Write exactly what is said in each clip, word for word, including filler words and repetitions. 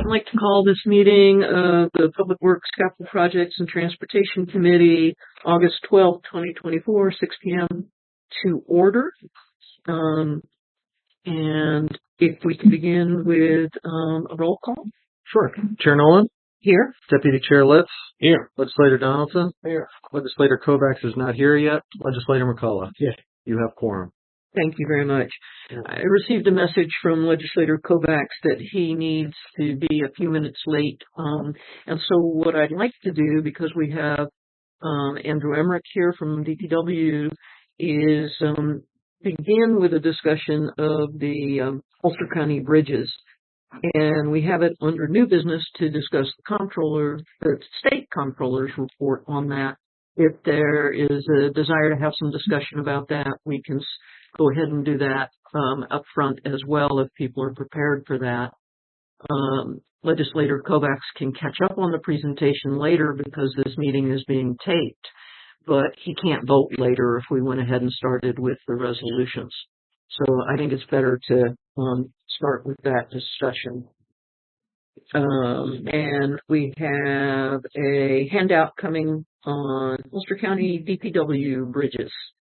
I'd like to call this meeting of the Public Works, Capital Projects, and Transportation Committee, August twelfth, twenty twenty-four, six p m to order. Um, and if we can begin with um, a roll call. Sure. Chair Nolan? Here. Deputy Chair Litz? Here. Legislator Donaldson? Here. Legislator Kovacs is not here yet. Legislator McCullough? Yes. You have quorum. Thank you very much. I received a message from Legislator Kovacs that he needs to be a few minutes late. Um, and so what I'd like to do, because we have um, Andrew Emmerich here from D P W, is um, begin with a discussion of the um, Ulster County bridges. And we have it under new business to discuss the comptroller, the state comptroller's report on that. If there is a desire to have some discussion about that, we can go ahead and do that um, up front as well if people are prepared for that. Um, Legislator Kovacs can catch up on the presentation later because this meeting is being taped, but he can't vote later if we went ahead and started with the resolutions. So I think it's better to um, start with that discussion. Um, and we have a handout coming on Ulster County D P W bridges.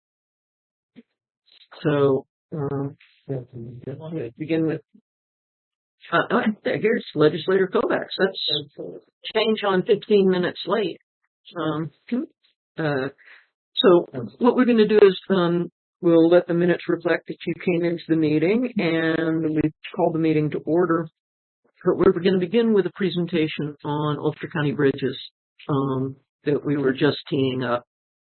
So, um, begin with, uh, oh, here's Legislator Kovacs. That's change on fifteen minutes late. Um, uh, so what we're going to do is, um, we'll let the minutes reflect that you came into the meeting and we called the meeting to order. We're going to begin with a presentation on Ulster County bridges, um, that we were just teeing up.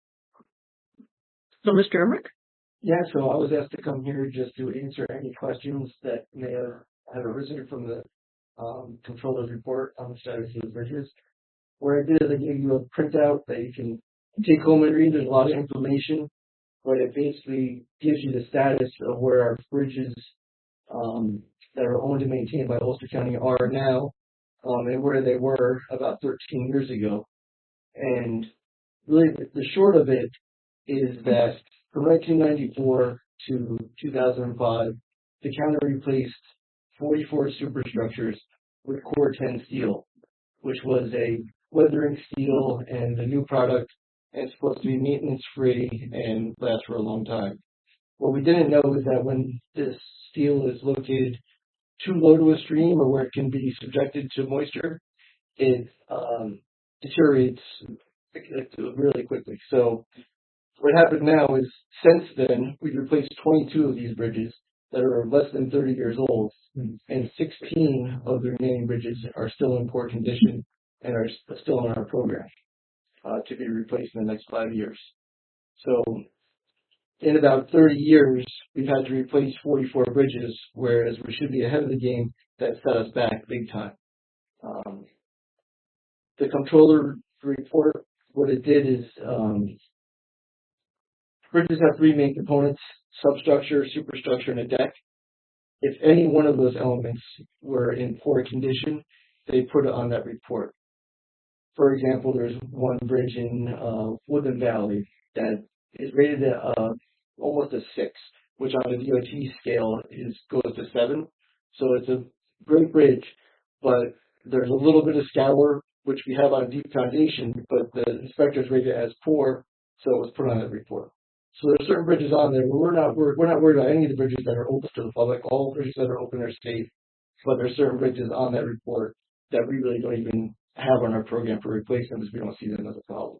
So, Mister Emmerich? Yeah, so I was asked to come here just to answer any questions that may have, have arisen from the um, controller's report on the status of the bridges. What I did is I gave you a printout that you can take home and read. There's a lot of information, but it basically gives you the status of where our bridges um, that are owned and maintained by Ulster County are now, um, and where they were about thirteen years ago. And really, the short of it is that from nineteen ninety-four to two thousand five, the county replaced forty-four superstructures with Core ten steel, which was a weathering steel and a new product, and it's supposed to be maintenance free and last for a long time. What we didn't know is that when this steel is located too low to a stream or where it can be subjected to moisture, it um, deteriorates really quickly. So what happened now is, since then, we've replaced twenty-two of these bridges that are less than thirty years old, and sixteen of the remaining bridges are still in poor condition and are still on our program uh, to be replaced in the next five years. So in about thirty years, we've had to replace forty-four bridges, whereas we should be ahead of the game. That set us back big time. Um, the comptroller report, what it did is, um, bridges have three main components: substructure, superstructure, and a deck. If any one of those elements were in poor condition, they put it on that report. For example, there's one bridge in uh, Woodland Valley that is rated at uh, almost a six, which on a D O T scale is goes to seven. So it's a great bridge, but there's a little bit of scour, which we have on a deep foundation, but the inspectors rated it as poor, so it was put on that report. So there's certain bridges on there, but we're not we're, we're not worried about any of the bridges that are open to the public. All bridges that are open are safe, but there's certain bridges on that report that we really don't even have on our program for replacement because we don't see them as a problem.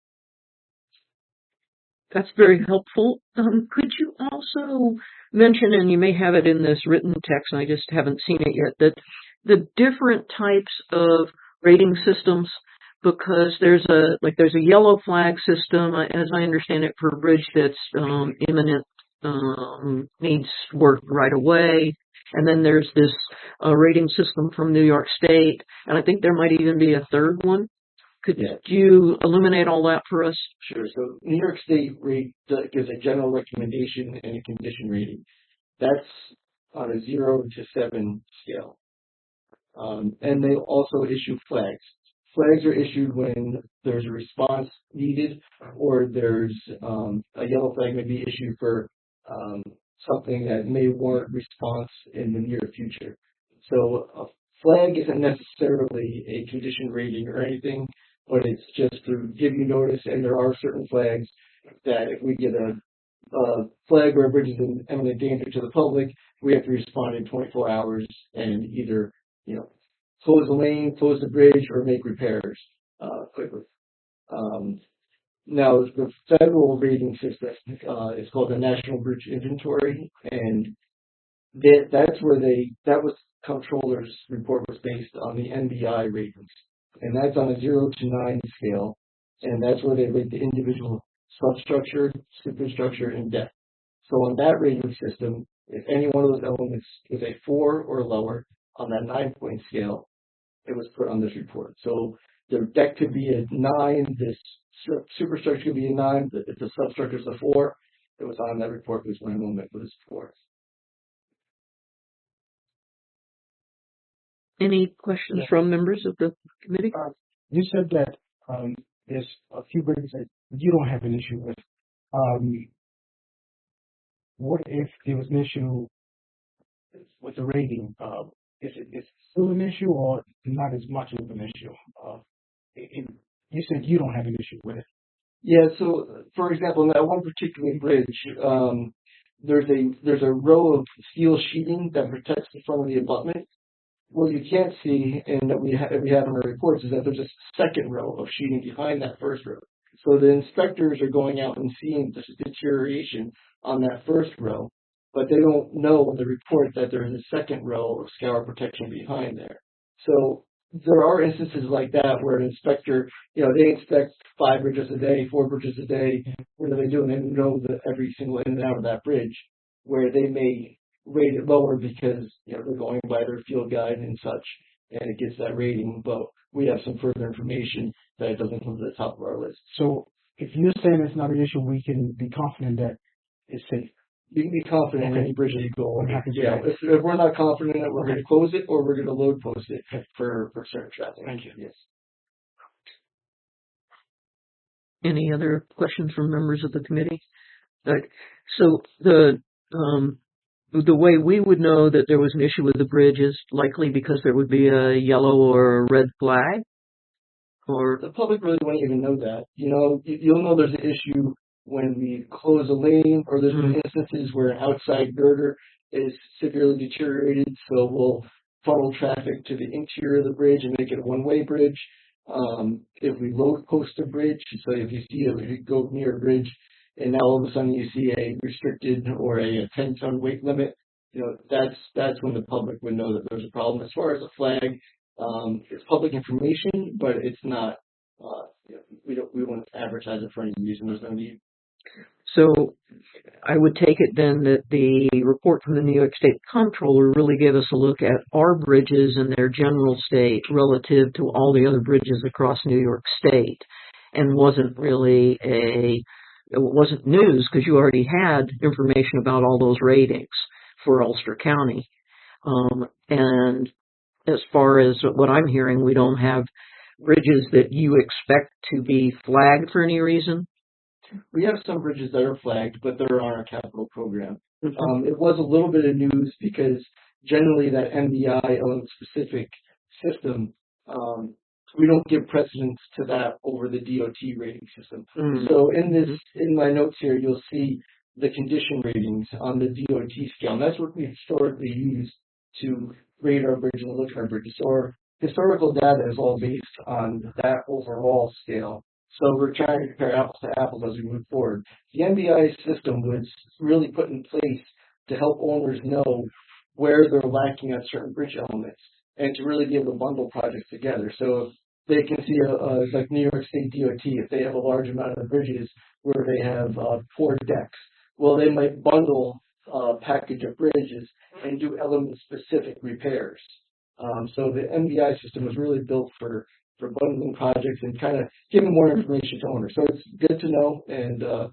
That's very helpful. Um, could you also mention, and you may have it in this written text, and I just haven't seen it yet, that the different types of rating systems, because there's a like there's a yellow flag system, as I understand it, for a bridge that's um, imminent, um, needs work right away. And then there's this uh, rating system from New York State, and I think there might even be a third one. Could yeah. you illuminate all that for us? Sure. So New York State rate gives a general recommendation and a condition rating. That's on a zero to seven scale. Um, and they also issue flags. Flags are issued when there's a response needed, or there's um, a yellow flag may be issued for um, something that may warrant response in the near future. So a flag isn't necessarily a condition rating or anything, but it's just to give you notice, and there are certain flags that if we get a, a flag where a bridge is in imminent danger to the public, we have to respond in twenty-four hours and either, you know, close the lane, close the bridge, or make repairs uh, quickly. Um, now, the federal rating system uh, is called the National Bridge Inventory, and they, that's where they, that was comptroller's report was based on the N B I ratings, and that's on a zero to nine scale, and that's where they rate the individual substructure, superstructure, and depth. So on that rating system, if any one of those elements is a four or lower on that nine-point scale, it was put on this report. So the deck could be a nine, this superstructure could be a nine, but if the substructure is a four, it was on that report because one element was four. Any questions Yeah. from members of the committee? Uh, you said that um, there's a few bridges that you don't have an issue with. Um, what if there was an issue with the rating? Uh, is it is it still an issue or not as much of an issue? Uh, it, it, you said you don't have an issue with it. Yeah, so for example, in that one particular bridge, um, there's a there's a row of steel sheeting that protects the front of the abutment. What you can't see, and that we, ha- we have in our reports, is that there's a second row of sheeting behind that first row. So the inspectors are going out and seeing this deterioration on that first row, but they don't know in the report that there is a second row of scour protection behind there. So there are instances like that where an inspector, you know, they inspect five bridges a day, four bridges a day. What are they doing? They know that every single in and out of that bridge, where they may rate it lower because, you know, they're going by their field guide and such, and it gets that rating. But we have some further information that it doesn't come to the top of our list. So if you're saying it's not an issue, we can be confident that it's safe. You can be confident in Okay. any bridge that you go I'm over. happy to Yeah, hear that. if, if we're not confident in it, we're Okay. going to close it or we're going to load post it Okay. for, for certain traffic. Thank you. Yes. Any other questions from members of the committee? Uh, so the um, the way we would know that there was an issue with the bridge is likely because there would be a yellow or a red flag, or The public really won't even know that. You know, you, you'll know there's an issue when we close a lane, or there's been Mhm. instances where an outside girder is severely deteriorated, so we'll funnel traffic to the interior of the bridge and make it a one-way bridge. Um, if we load post a bridge, so if you see it, if you go near a bridge and now all of a sudden you see a restricted or a ten-ton weight limit, you know, that's that's when the public would know that there's a problem. As far as a flag, um, it's public information, but it's not. Uh, you know, we don't we won't advertise it for any reason. There's no need. so I would take it then that the report from the New York State Comptroller really gave us a look at our bridges and their general state relative to all the other bridges across New York State, and wasn't really a, it wasn't news because you already had information about all those ratings for Ulster County. Um, and as far as what I'm hearing, we don't have bridges that you expect to be flagged for any reason. We have some bridges that are flagged, but they're on our capital program. Um, it was a little bit of news because generally that M B I element specific system, um, we don't give precedence to that over the D O T rating system. Mm. So in this, in my notes here, you'll see the condition ratings on the D O T scale, and that's what we historically use to rate our bridge and look at our bridges. So our historical data is all based on that overall scale. So we're trying to compare apples to apples as we move forward. The M B I system was really put in place to help owners know where they're lacking on certain bridge elements and to really be able to bundle projects together. So if they can see, a, a, like New York State D O T, if they have a large amount of bridges where they have uh, poor decks, well, they might bundle a package of bridges and do element-specific repairs. Um, so the M B I system was really built for for bundling projects and kind of giving more information to owners. So it's good to know, and uh,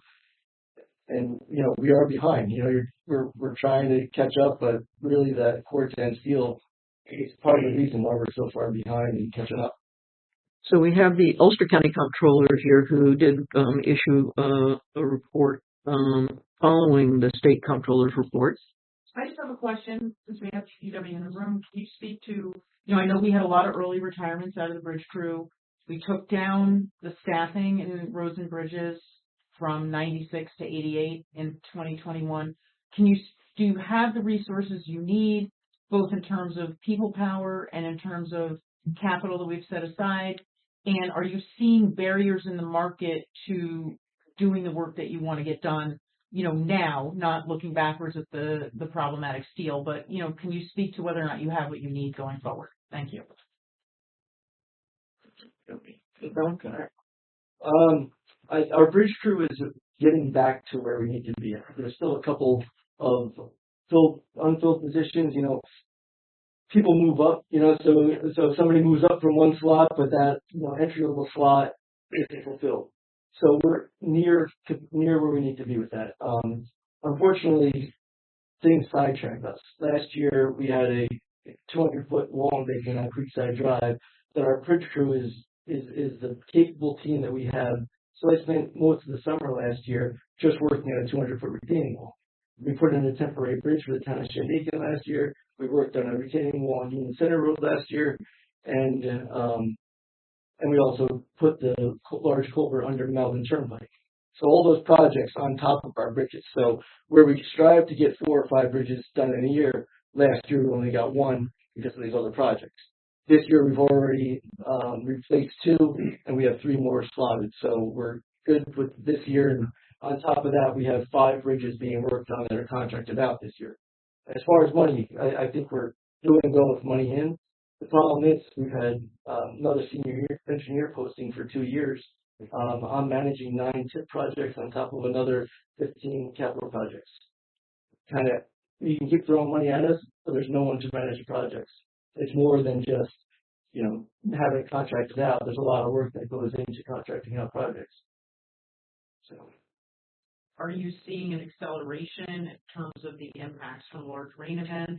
and you know we are behind. You know, you're, we're we're trying to catch up, but really that core ten steel is part of the reason why we're so far behind and catching up. So we have the Ulster County Comptroller here who did um, issue uh, a report um, following the State Comptroller's report. I just have a question, since we have P W in the room. Can you speak to, you know, I know we had a lot of early retirements out of the bridge crew. We took down the staffing in roads and bridges from ninety-six to eighty-eight in twenty twenty-one. Can you, do you have the resources you need, both in terms of people power and in terms of capital that we've set aside? And are you seeing barriers in the market to doing the work that you want to get done, you know, now, not looking backwards at the, the problematic steel, but, you know, can you speak to whether or not you have what you need going forward? Thank you. Um, I, our bridge crew is getting back to where we need to be. There's still a couple of filled, unfilled positions, you know, people move up, you know, so, so somebody moves up from one slot, but that, you know, entry level slot isn't fulfilled. So we're near, to, near where we need to be with that. Um, unfortunately, things sidetracked us. Last year we had a two hundred foot long vacant on Creekside Drive that our bridge crew is, is, is the capable team that we have. So I spent most of the summer last year just working on a two hundred foot retaining wall. We put in a temporary bridge for the town of Shandaken last year. We worked on a retaining wall on Union Center Road last year, and um, and we also put the large culvert under Melvin Turnpike. So all those projects on top of our bridges. So where we strive to get four or five bridges done in a year, last year we only got one because of these other projects. This year we've already um, replaced two, and we have three more slotted. So we're good with this year. And on top of that, we have five bridges being worked on that are contracted out this year. As far as money, I, I think we're doing well with money in. The problem is we've had um, another senior engineer posting for two years. Um, I'm managing nine tip projects on top of another fifteen capital projects. Kind of, you can keep throwing money at us, but there's no one to manage the projects. It's more than just, you know, having it contracted out. There's a lot of work that goes into contracting out projects. So. Are you seeing an acceleration in terms of the impacts from large rain events,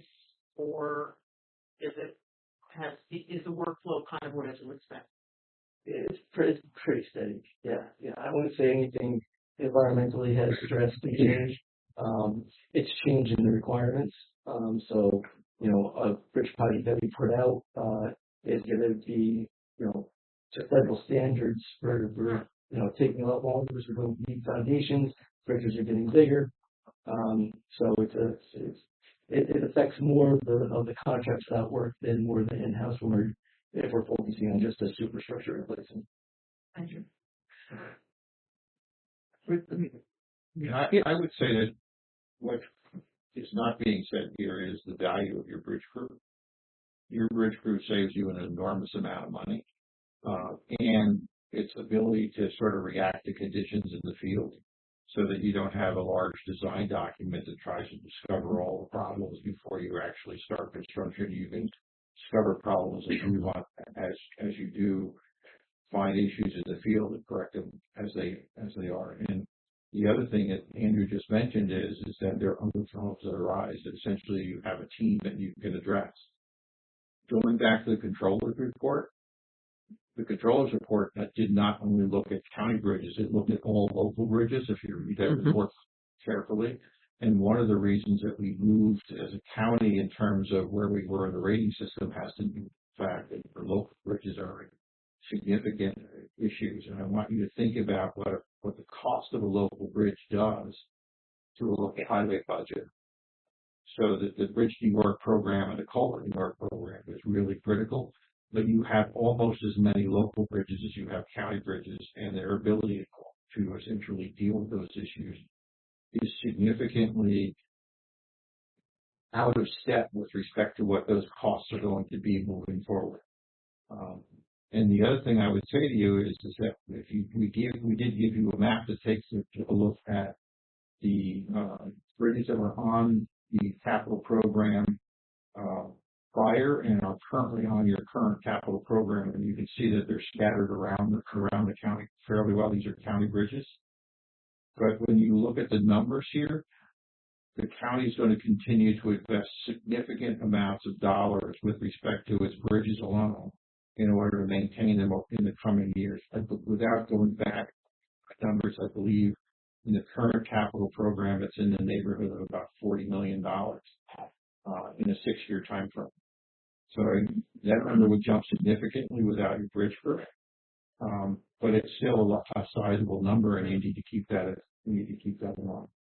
or is it has is the workflow kind of what you expect? It's pretty, it's pretty steady. Yeah, yeah. I wouldn't say anything environmentally has drastically changed. Um, it's changing the requirements. Um, so you know, a bridge project that we put out uh, is going to be, you know, to federal standards for, for you know taking a lot longer because we're going to need foundations. Bridges are getting bigger, um, so it's a, it's, it, it affects more of the of the contracts that work than more of the in-house work if we're focusing on just a superstructure replacement. Thank you. Yeah, I, I would say that what is not being said here is the value of your bridge crew. Your bridge crew saves you an enormous amount of money, uh, and its ability to sort of react to conditions in the field, so that you don't have a large design document that tries to discover all the problems before you actually start construction. You can discover problems as you want, as as you do find issues in the field and correct them as they as they are. And the other thing that Andrew just mentioned is is that there are other problems that arise that essentially you have a team that you can address. Going back to the controller's report, the controller's report that did not only look at county bridges, it looked at all local bridges, if you read that mm-hmm. report carefully. And one of the reasons that we moved as a county in terms of where we were in the rating system has to do with the fact that for local bridges are significant issues. And I want you to think about what, what the cost of a local bridge does to a local highway budget. So that the Bridge New York program and the Culvert New York program is really critical. But you have almost as many local bridges as you have county bridges, and their ability to essentially deal with those issues is significantly out of step with respect to what those costs are going to be moving forward. Um, and the other thing I would say to you is, is that if you, we give, we did give you a map that takes a look at the uh, bridges that were on the capital program uh, prior and are currently on your current capital program, and you can see that they're scattered around the, around the county fairly well. These are county bridges. But when you look at the numbers here, the county is going to continue to invest significant amounts of dollars with respect to its bridges alone in order to maintain them in the coming years. Without going back numbers, I believe In the current capital program, it's in the neighborhood of about forty million dollars uh, in a six-year time frame. So that number would jump significantly without your bridge crew. Um, but it's still a, a sizable number, and you need to keep that. You need to keep that in mind.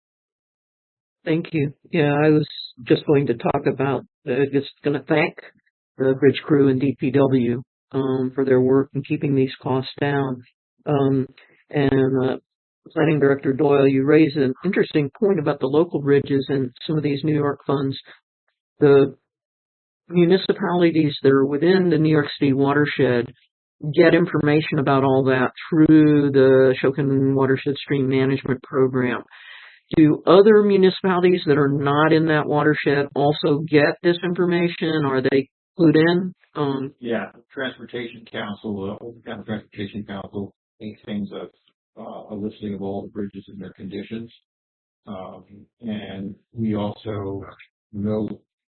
Thank you. Yeah, I was just going to talk about, uh, just going to thank the bridge crew and D P W um, for their work in keeping these costs down. Um, and uh, Planning Director Doyle, you raise an interesting point about the local bridges and some of these New York funds. The municipalities that are within the New York City watershed get information about all that through the Shokin Watershed Stream Management Program. Do other municipalities that are not in that watershed also get this information? Are they clued in? Um, yeah, Transportation Council, the Old County Transportation Council maintains a, uh, a listing of all the bridges and their conditions. Um, and we also know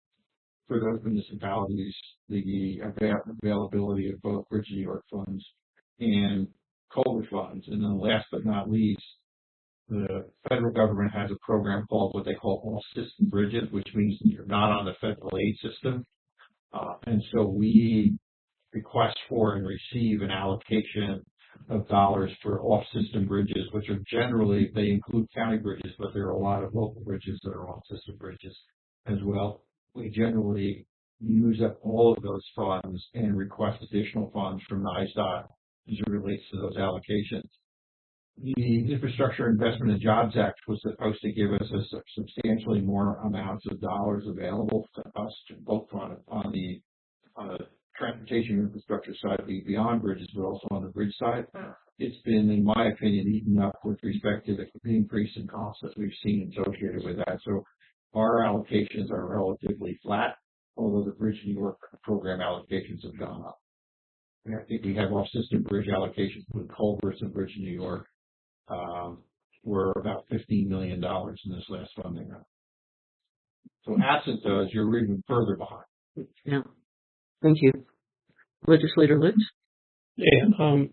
for those municipalities the avail- availability of both Bridge New York funds and culvert funds. And then last but not least, the federal government has a program called what they call all system bridges, which means that you're not on the federal aid system. Uh, and so we request for and receive an allocation of dollars for off-system bridges, which are generally, they include county bridges, but there are a lot of local bridges that are off-system bridges as well. We generally use up all of those funds and request additional funds from NISDOT as it relates to those allocations. The Infrastructure Investment and Jobs Act was supposed to give us a substantially more amounts of dollars available to us, both on, on the on the transportation infrastructure side, beyond bridges, but also on the bridge side. It's been, in my opinion, eaten up with respect to the increase in costs that we've seen associated with that. So our allocations are relatively flat, although the Bridge New York program allocations have gone up. And I think we have off-system bridge allocations with culverts and Bridge New York. Um, were about fifteen million dollars in this last funding round. So absent those, you're even further behind. yeah. Thank you. Legislator Litz? Yeah, um,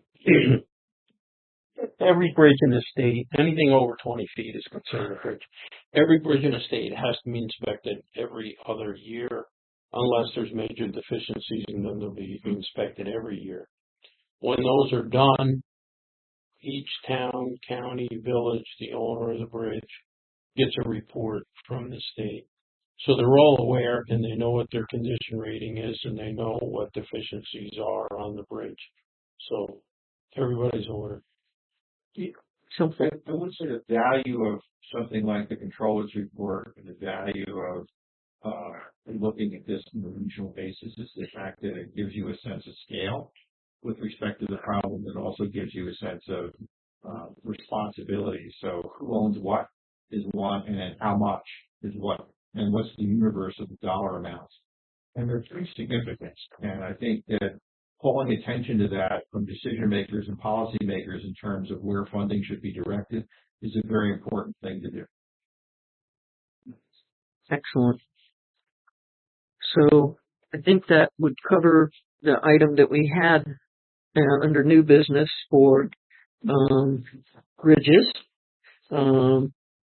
every bridge in the state, anything over twenty feet is considered a bridge. Every bridge in the state has to be inspected every other year, unless there's major deficiencies, and then they'll be inspected every year. When those are done, each town, county, village, the owner of the bridge gets a report from the state. So they're all aware, and they know what their condition rating is, and they know what deficiencies are on the bridge. So everybody's aware. So, I would say the value of something like the controller's report and the value of uh, looking at this on a regional basis is the fact that it gives you a sense of scale with respect to the problem. It also gives you a sense of uh, responsibility. So who owns what is one, and then how much is what, and what's the universe of the dollar amounts. And they're pretty significant. And I think that calling attention to that from decision makers and policy makers in terms of where funding should be directed is a very important thing to do. excellent. So I think that would cover the item that we had uh, under new business for um, bridges. Um,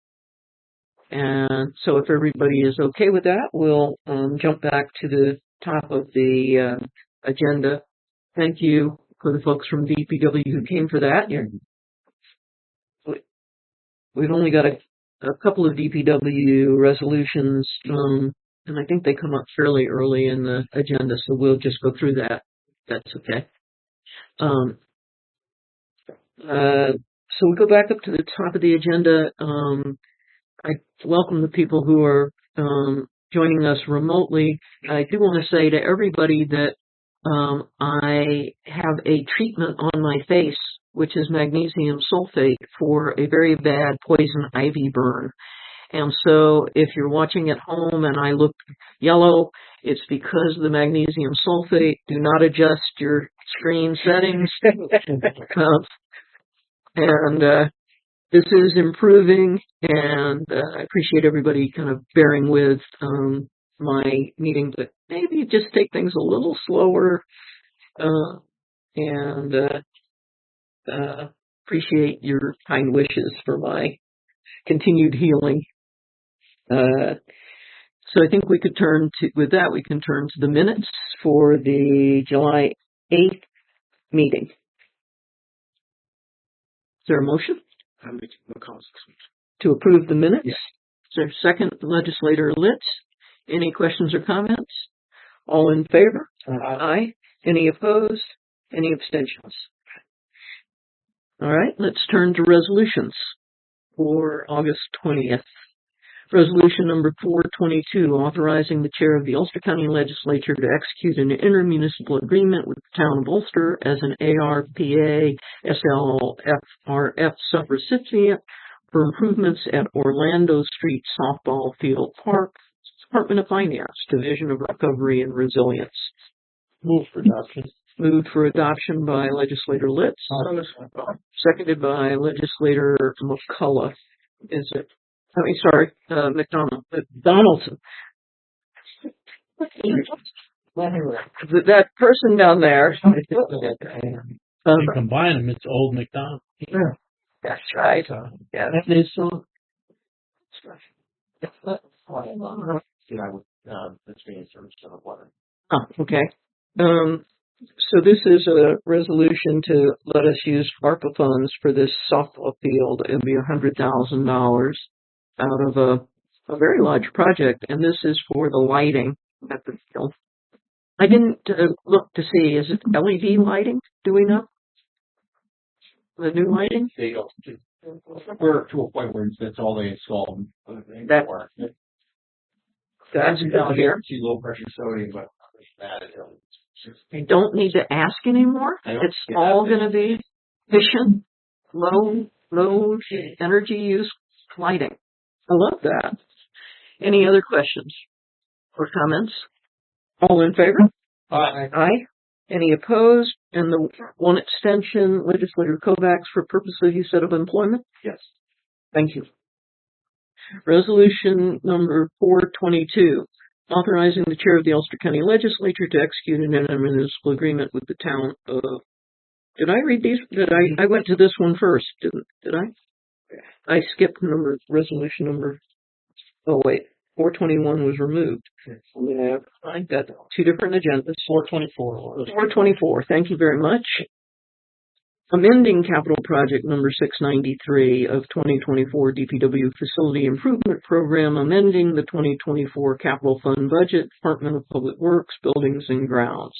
and so if everybody is okay with that, we'll um, jump back to the top of the uh, agenda. Thank you for the folks from D P W who came for that. You're, we've only got a, a couple of D P W resolutions, um, and I think they come up fairly early in the agenda, so we'll just go through that. That's okay. Um, uh, so we go back up to the top of the agenda. Um, I welcome the people who are um, joining us remotely. I do want to say to everybody that um, I have a treatment on my face, which is magnesium sulfate for a very bad poison ivy burn. And so if you're watching at home and I look yellow, it's because of the magnesium sulfate. Do not adjust your screen settings. uh, and uh, this is improving, and uh, I appreciate everybody kind of bearing with um, my meeting, but maybe just take things a little slower uh, and uh, uh, appreciate your kind wishes for my continued healing. Uh, so I think we could turn to, with that, we can turn to the minutes for the July eighth meeting. Is there a motion? To approve the minutes? Yes. Is there a second, Legislator Litz? Any questions or comments? All in favor? Aye. Any opposed? Any abstentions? All right, let's turn to resolutions for August twentieth. Resolution number four twenty-two, authorizing the chair of the Ulster County Legislature to execute an intermunicipal agreement with the town of Ulster as an A R P A S L F R F subrecipient for improvements at Orlando Street Softball Field Park, Department of Finance, Division of Recovery and Resilience. Move for adoption. Moved for adoption by Legislator Litz. Seconded by Legislator McCullough. Is it? I mean, sorry, uh, McDonald, uh, Donaldson. That person down there. Um, You combine them, it's Old McDonald. that's right. Yeah, that is so. Oh, okay. Um, so this is a resolution to let us use ARPA funds for this softball field. It'll be a hundred thousand dollars out of a, a very large project, and this is for the lighting at the field. I didn't uh, look to see, is it L E D lighting? Do we know? The new lighting? They go, we're to a point where that's all they install. That- That's down here. See low pressure sodium, but that is. I don't need to ask anymore. I don't- It's yeah. all going to be efficient, low, low energy use lighting. I love that. Any other questions or comments? All in favor? Aye. Aye. Any opposed? And the one extension, Legislator Kovacs, for purposes you said of employment? Yes. Thank you. Resolution number four twenty-two, authorizing the chair of the Ulster County Legislature to execute an intermunicipal agreement with the town of. Did I read these? Did I? I went to this one first, didn't? Did I? I skipped number resolution number. Oh wait, four twenty-one was removed. Yeah, I got two different agendas. Four twenty-four. four twenty-four. Thank you very much. Amending capital project number six ninety-three of twenty twenty-four D P W Facility Improvement Program, amending the twenty twenty-four capital fund budget, Department of Public Works, Buildings and Grounds.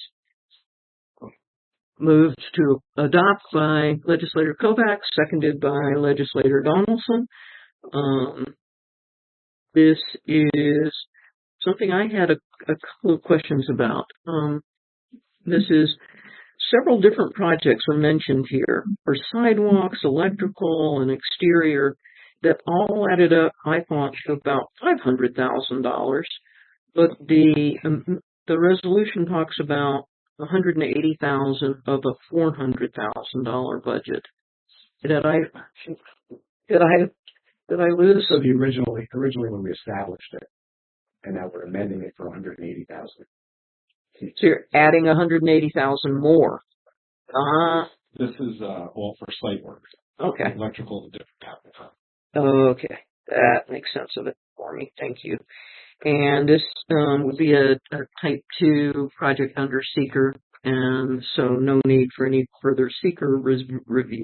Moved to adopt by Legislator Kovacs, seconded by Legislator Donaldson. Um, this is something I had a, a couple of questions about. Um, this is Several different projects are mentioned here for sidewalks, electrical, and exterior that all added up, I thought, to about five hundred thousand dollars. But the um, the resolution talks about one hundred eighty thousand dollars of a four hundred thousand dollars budget. Did I did I did I lose? So the originally originally when we established it, and now we're amending it for one hundred eighty thousand. So you're adding one hundred eighty thousand more. Ah, This is, uh, all for site work. okay. Electrical is different capital. Okay. That makes sense of it for me. Thank you. And this um, would be a, a type two project under seeker, and so no need for any further seeker res- review.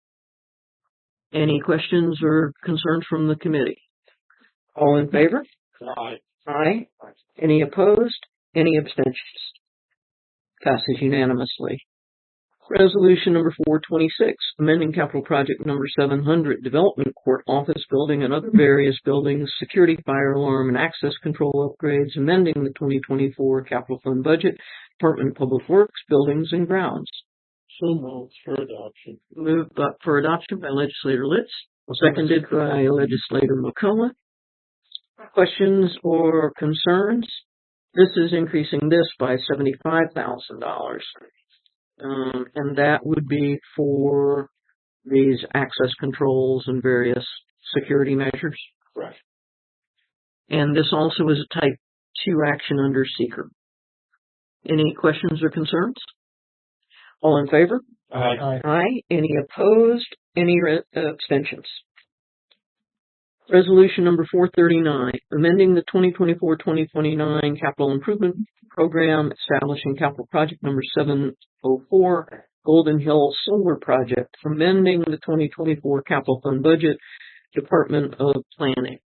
Any questions or concerns from the committee? All in favor? Aye. Aye. Any opposed? Any abstentions? Passes unanimously. Resolution number four twenty-six, amending capital project number seven hundred, development court office building and other various buildings, security, fire alarm, and access control upgrades, amending the twenty twenty-four capital fund budget, Department of Public Works, Buildings and Grounds. So moved for adoption. Moved up for adoption by Legislator Litz, seconded by Legislator McCullough. Questions or concerns? This is increasing this by seventy-five thousand dollars. Um, and that would be for these access controls and various security measures. Right. And this also is a type two action under seeker. Any questions or concerns? All in favor? Aye. Aye. Aye. Any opposed? Any re- uh, abstentions? Resolution number four thirty-nine, amending the twenty twenty-four twenty twenty-nine capital improvement program, establishing capital project number seven oh four, Golden Hill Solar Project, amending the twenty twenty-four capital fund budget, Department of Planning.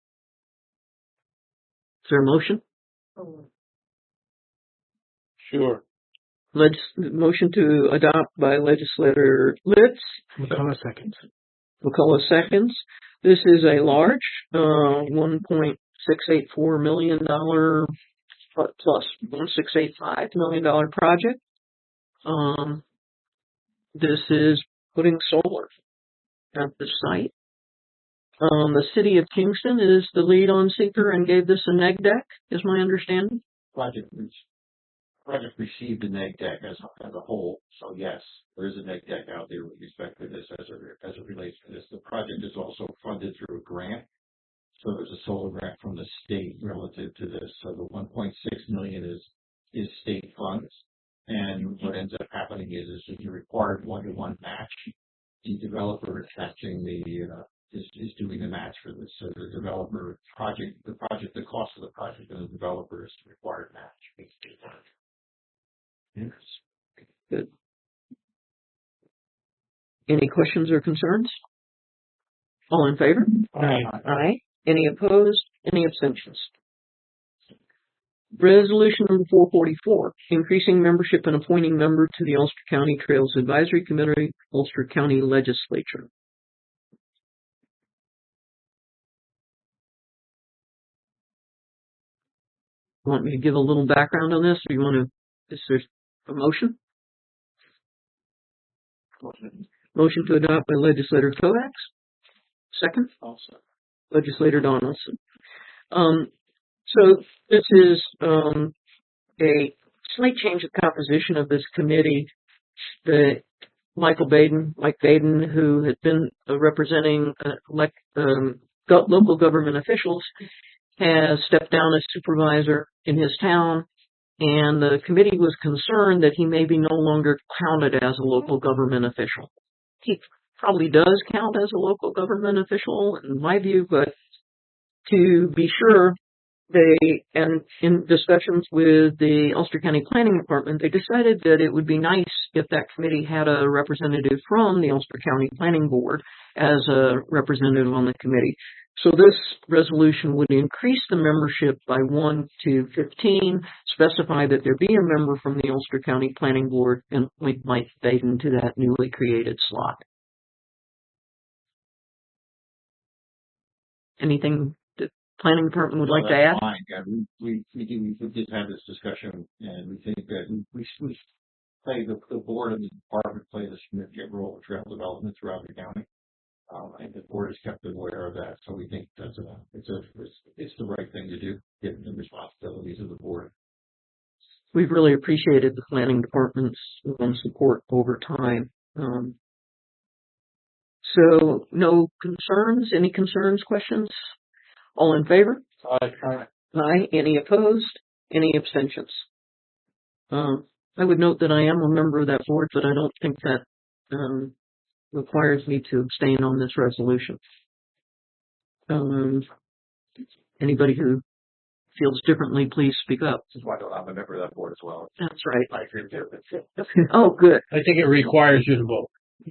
Is there a motion? Sure. Legis- motion to adopt by legislator Litz. McCullough seconds. McCullough seconds. This is a large, uh, one point six eight four million dollars plus one point six eight five million dollars project. Um, this is putting solar at the site. Um, the city of Kingston is the lead on seeker and gave this a neg deck, is my understanding. Project, re- project received a neg deck as, as a whole, so yes, there is a neg deck out there with respect to this as it, as it relates to this. The project is also funded through a grant, so there's a solar grant from the state relative to this. So the one point six million is, is state funds. And what ends up happening is, is you required one-to-one match. The developer is matching the, uh, is, is doing the match for this. So the developer project, the project, the cost of the project and the developer is required match. Yes. Good. Any questions or concerns? All in favor? Aye. Aye. Any opposed? Any abstentions? Resolution number four forty-four, increasing membership and appointing member to the Ulster County Trails Advisory Committee, Ulster County Legislature. Want me to give a little background on this, or you want to, is there a motion? Motion to adopt by legislator Kovacs. Second? Also. Legislator Donaldson. Um, so this is um, a slight change of composition of this committee. The Michael Baden, Mike Baden, who had been uh, representing uh, elect, um, go- local government officials, has stepped down as supervisor in his town, and the committee was concerned that he may be no longer counted as a local government official. He probably does count as a local government official, in my view, but to be sure, they, and in discussions with the Ulster County Planning Department, they decided that it would be nice if that committee had a representative from the Ulster County Planning Board as a representative on the committee. So this resolution would increase the membership by one to fifteen, specify that there be a member from the Ulster County Planning Board, and appoint Mike Baden to that newly created slot. Anything the planning department would like to add? Fine. Yeah, we, we, we did, we did have this discussion, and we think that we, we play the, the board and the department play a significant role in trail development throughout the county. Um, and the board has kept them aware of that, so we think that's a, it's a, it's, it's the right thing to do, given the responsibilities of the board. We've really appreciated the planning department's um, support over time. Um, so no concerns? Any concerns, questions? All in favor? Aye. Aye. Any opposed? Any abstentions? Um, I would note that I am a member of that board, but I don't think that um, requires me to abstain on this resolution. Um, anybody who feels differently, please speak up. This is why I'm a member of that board as well. That's right. I agree with you. Oh, good. I think it requires you to vote.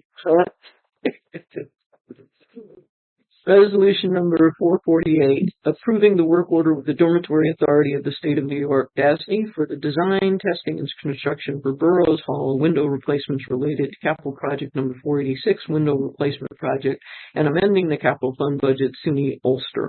Resolution number four forty-eight, approving the work order with the Dormitory Authority of the State of New York, D A S N Y, for the design, testing, and construction for Burroughs Hall window replacements related to capital project number four eighty-six, window replacement project, and amending the capital fund budget, SUNY Ulster.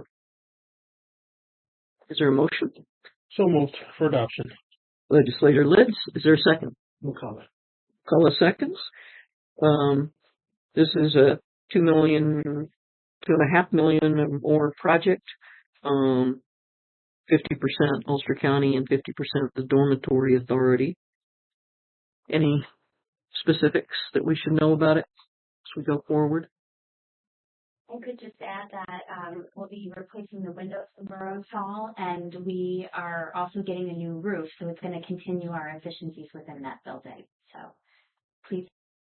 Is there a motion? So moved for adoption. Legislator Litz, is there a second? McCullough. Call a seconds. Um, this is a two million, two and a half million or more project. Um, fifty percent Ulster County and fifty percent the Dormitory Authority. Any specifics that we should know about it as we go forward? I could just add that um, we'll be replacing the windows in Burroughs Hall, and we are also getting a new roof, so it's going to continue our efficiencies within that building. So please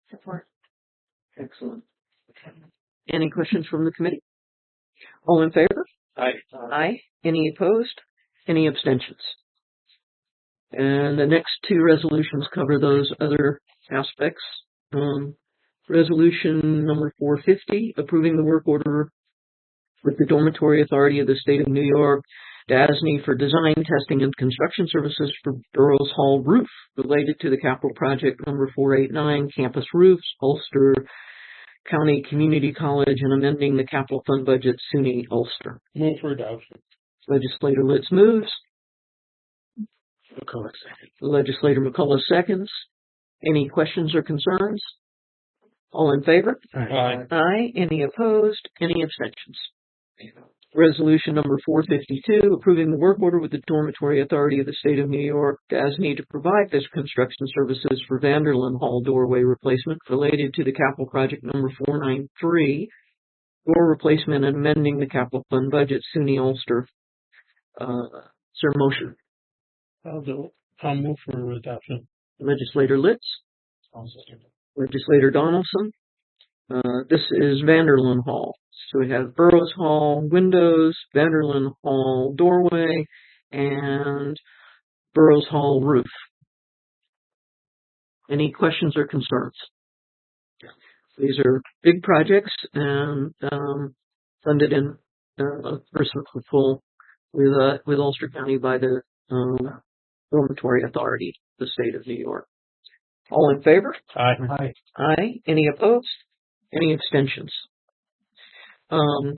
Support. Excellent. Any questions from the committee? All in favor? Aye. Aye. Any opposed? Any abstentions? And the next two resolutions cover those other aspects. Um, resolution number four fifty, approving the work order with the Dormitory Authority of the State of New York, D A S N Y, for design, testing, and construction services for Burroughs Hall roof related to the capital project number four eighty-nine, campus roofs, Ulster County Community College, and amending the capital fund budget, SUNY Ulster. Move for adoption. Legislator Litz moves. McCullough second. Legislator McCullough seconds. Any questions or concerns? All in favor? Aye. Aye. Any opposed? Any abstentions? Resolution number four fifty-two, approving the work order with the Dormitory Authority of the State of New York, D A S N Y, to provide this construction services for Vanderlyn Hall doorway replacement related to the capital project number four ninety-three, door replacement and amending the capital fund budget, SUNY Ulster. Uh, is there a motion? I'll do it. I'll move for adoption. Legislator Litz. Legislator Donaldson. Uh, this is Vanderlyn Hall. So we have Burroughs Hall windows, Vanderlyn Hall doorway, and Burroughs Hall roof. Any questions or concerns? These are big projects and um, funded in uh, full with uh, with Ulster County by the um, Dormitory Authority, the State of New York. All in favor? Aye. Aye. Aye. Any opposed? Any abstentions? Um,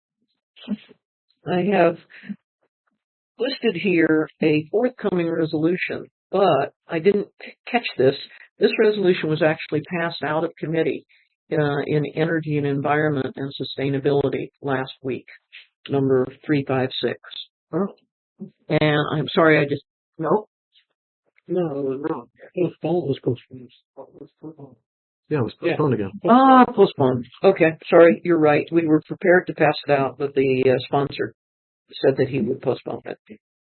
I have listed here a forthcoming resolution, but I didn't catch this. This resolution was actually passed out of committee uh, in Energy and Environment and Sustainability last week, number three five six. Oh. And I'm sorry, I just, no. No, it was wrong. Postponed was postponed. Yeah, it was postponed again. Ah, postponed. Okay, sorry, you're right. We were prepared to pass it out, but the uh, sponsor said that he would postpone it.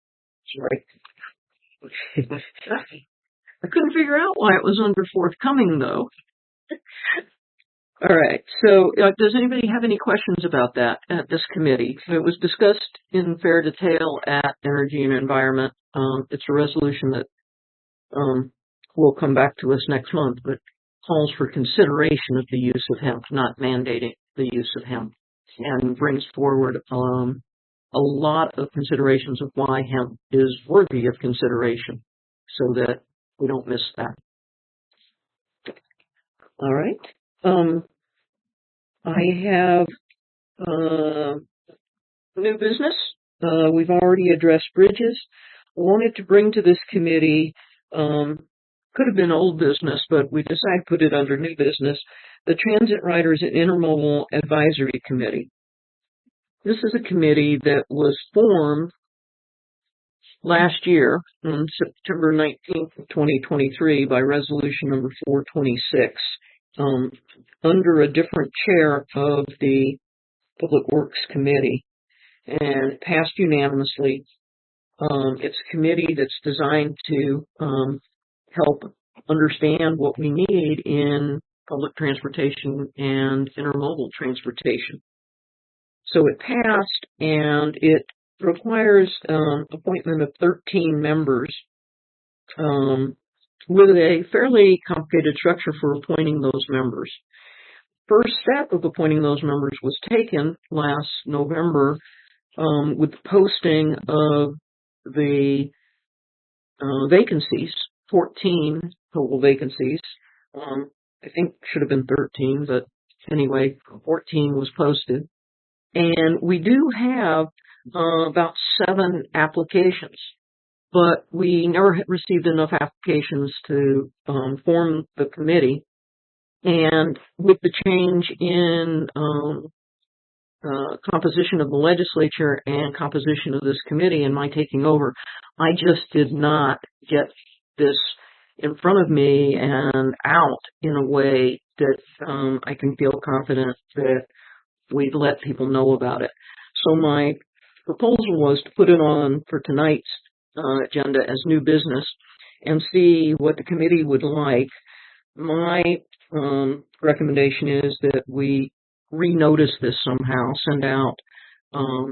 Sorry. I couldn't figure out why it was under forthcoming, though. All right, so uh, does anybody have any questions about that at this committee? It was discussed in fair detail at Energy and Environment. Um, it's a resolution that um, will come back to us next month, but calls for consideration of the use of hemp, not mandating the use of hemp, and brings forward um, a lot of considerations of why hemp is worthy of consideration, so that we don't miss that. All right. Um, I have uh, new business. Uh, we've already addressed bridges. I wanted to bring to this committee, um, could have been old business, but we decided to put it under new business, the Transit Riders and Intermodal Advisory Committee. This is a committee that was formed last year on September nineteenth, twenty twenty-three by resolution number four twenty-six, um, under a different chair of the Public Works Committee, and passed unanimously. Um, it's a committee that's designed to um, help understand what we need in public transportation and intermodal transportation. So it passed, and it requires um, appointment of thirteen members um, with a fairly complicated structure for appointing those members. First step of appointing those members was taken last November um, with the posting of the uh, vacancies, fourteen total vacancies. Um, I think should have been thirteen, but anyway, fourteen was posted. And we do have uh, about seven applications, but we never received enough applications to um, form the committee. And with the change in um, uh, composition of the legislature and composition of this committee and my taking over, I just did not get this in front of me and out in a way that um, I can feel confident that we'd let people know about it. So my proposal was to put it on for tonight's uh, agenda as new business and see what the committee would like my um, recommendation is that we renotice this somehow, send out um,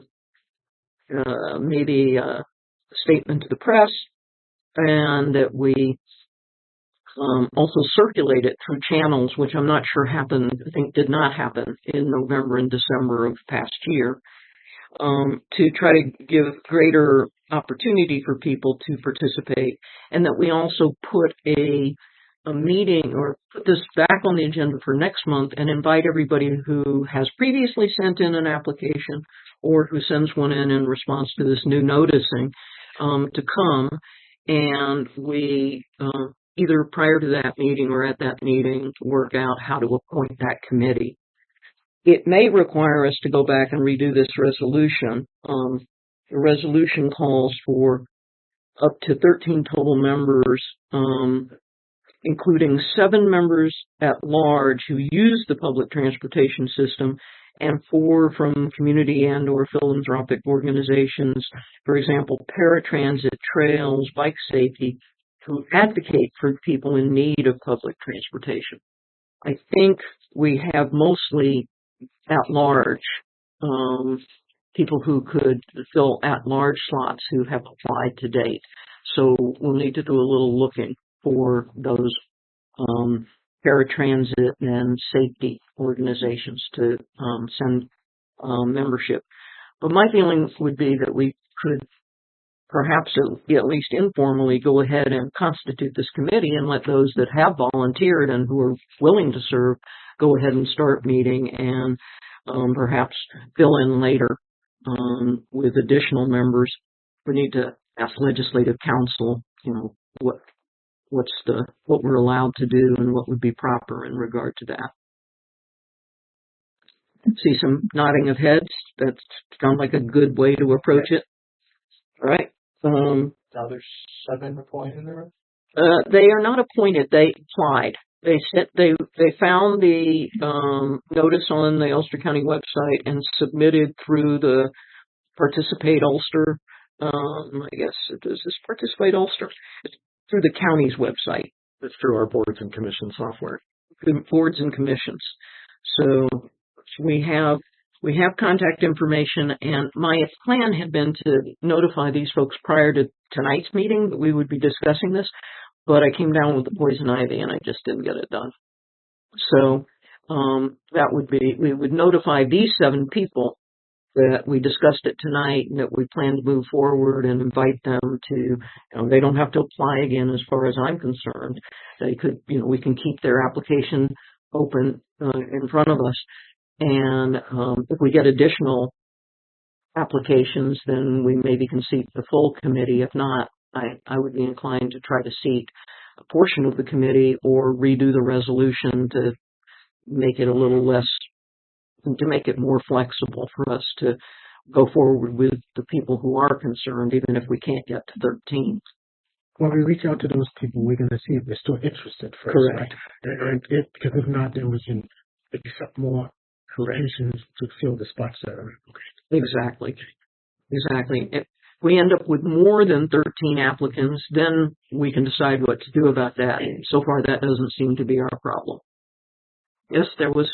uh, maybe a statement to the press, and that we um, also circulate it through channels, which I'm not sure happened, I think did not happen in November and December of past year, um, to try to give greater opportunity for people to participate, and that we also put a a meeting or put this back on the agenda for next month and invite everybody who has previously sent in an application or who sends one in in response to this new noticing um, to come, and we uh, either prior to that meeting or at that meeting work out how to appoint that committee. It may require us to go back and redo this resolution. Um, the resolution calls for up to thirteen total members, um, including seven members at large who use the public transportation system and four from community and or philanthropic organizations, for example, paratransit, trails, bike safety, who advocate for people in need of public transportation. I think we have mostly at large, um, people who could fill at large slots who have applied to date. So we'll need to do a little looking for those um, paratransit and safety organizations to um, send um, membership. But my feeling would be that we could perhaps at, at least informally go ahead and constitute this committee and let those that have volunteered and who are willing to serve go ahead and start meeting and um, perhaps fill in later um, with additional members. We need to ask legislative council, you know, what what's the what we're allowed to do and what would be proper in regard to that. See some nodding of heads. That sounds like a good way to approach it. All right. Um, Now there's seven appointed there? uh, they are not appointed. They applied. They sent. They they found the um, notice on the Ulster County website and submitted through the Participate Ulster. Um, I guess does this Participate Ulster? It's through the county's website. It's through our boards and commission software. Boards and commissions. So we have we have contact information, and my plan had been to notify these folks prior to tonight's meeting that we would be discussing this, but I came down with the poison ivy and I just didn't get it done. So um, that would be, we would notify these seven people that we discussed it tonight and that we plan to move forward and invite them to, you know, they don't have to apply again as far as I'm concerned. They could, you know, we can keep their application open uh, in front of us. And um, if we get additional applications, then we maybe can seat the full committee. If not, I, I would be inclined to try to seat a portion of the committee or redo the resolution to make it a little less, to make it more flexible for us to go forward with the people who are concerned, even if we can't get to thirteen. When we reach out to those people, we're going to see if they're still interested first. Correct. Right? And, and if, because if not, then we can accept more applications to fill the spots that are. Okay. Exactly. Exactly. If we end up with more than thirteen applicants, then we can decide what to do about that. So far, that doesn't seem to be our problem. Yes, there was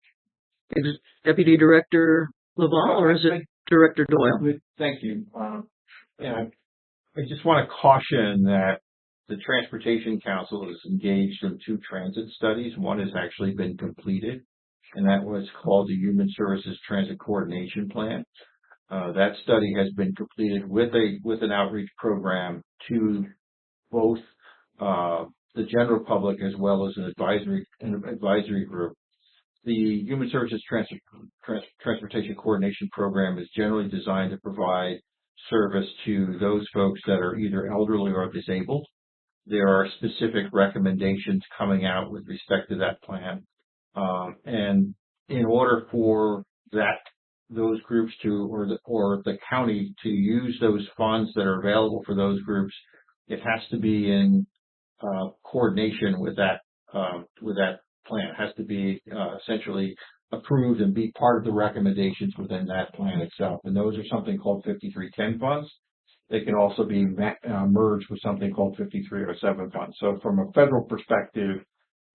Deputy Director Laval, or is it Director Doyle? Thank you. Um, yeah, I just want to caution that the Transportation Council is engaged in two transit studies. One has actually been completed, and that was called the Human Services Transit Coordination Plan. Uh, that study has been completed with a with an outreach program to both uh, the general public as well as an advisory an advisory group. The Human Services Trans- Trans- Transportation Coordination Program is generally designed to provide service to those folks that are either elderly or disabled. There are specific recommendations coming out with respect to that plan. Um, and in order for that, those groups to, or the, or the county to use those funds that are available for those groups, it has to be in uh, coordination with that, uh, with that plan. It has to be uh, essentially approved and be part of the recommendations within that plan itself. And those are something called fifty-three ten funds. They can also be uh, merged with something called fifty-three oh seven funds. So from a federal perspective,